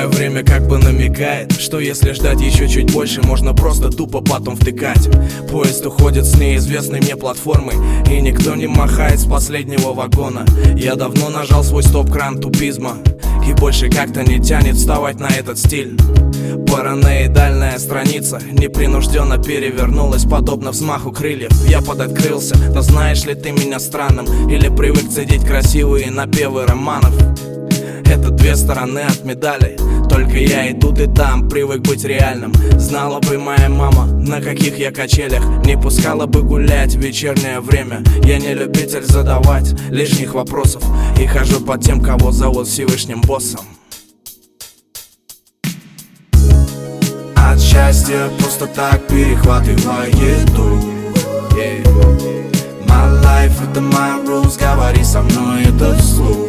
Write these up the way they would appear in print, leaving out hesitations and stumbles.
Понимаю, время как бы намекает, что если ждать еще чуть больше, можно просто тупо потом втыкать. Поезд уходит с неизвестной мне платформы, и никто не махает с последнего вагона. Я давно нажал свой стоп-кран тупизма, и больше как-то не тянет вставать на этот стиль. Параноидальная страница непринужденно перевернулась, подобно взмаху крыльев. Я подоткрылся, но знаешь ли ты меня странным? Или привык цедить красивые напевы романов? Это две стороны от медали, только я и тут, и там привык быть реальным. Знала бы моя мама, на каких я качелях, не пускала бы гулять в вечернее время. Я не любитель задавать лишних вопросов, и хожу под тем, кого зовут Всевышним боссом. От счастья просто так перехватывает дух. My life — это my rules, говори со мной это вслух.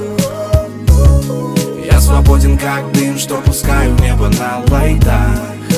Я свободен как дым, что пускаю в небо на лайтах.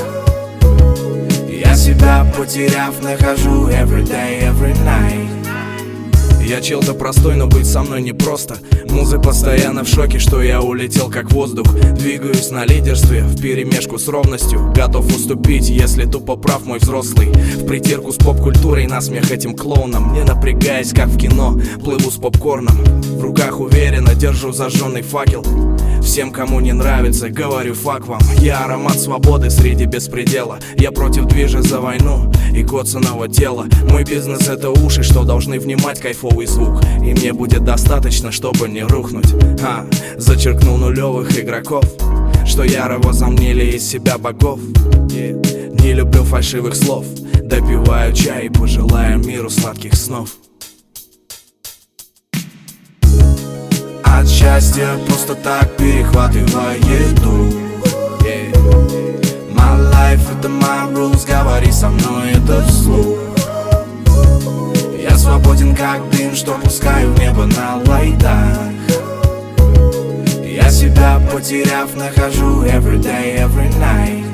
Я себя потеряв нахожу every day, every night. Я чел-то простой, но быть со мной непросто. Музы постоянно в шоке, что я улетел как воздух. Двигаюсь на лидерстве вперемешку с ровностью. Готов уступить, если тупо прав мой взрослый. В притирку с поп-культурой, насмех этим клоунам. Не напрягаясь, как в кино, плыву с попкорном. В руках уверенно держу зажженный факел. Всем, кому не нравится, говорю фак вам. Я аромат свободы среди беспредела. Я против движа за войну и коцаного тела. Мой бизнес — это уши, что должны внимать кайфовый звук. И мне будет достаточно, чтобы не рухнуть. Зачеркнул нулевых игроков, что яро возомнили из себя богов. Не люблю фальшивых слов, допиваю чай и пожелаю миру сладких снов. От счастья просто так перехватывает дух. My life — это my rules, говори со мной это вслух. Я свободен как дым, что пускаю в небо на лайтах. Я себя потеряв нахожу every day, every night.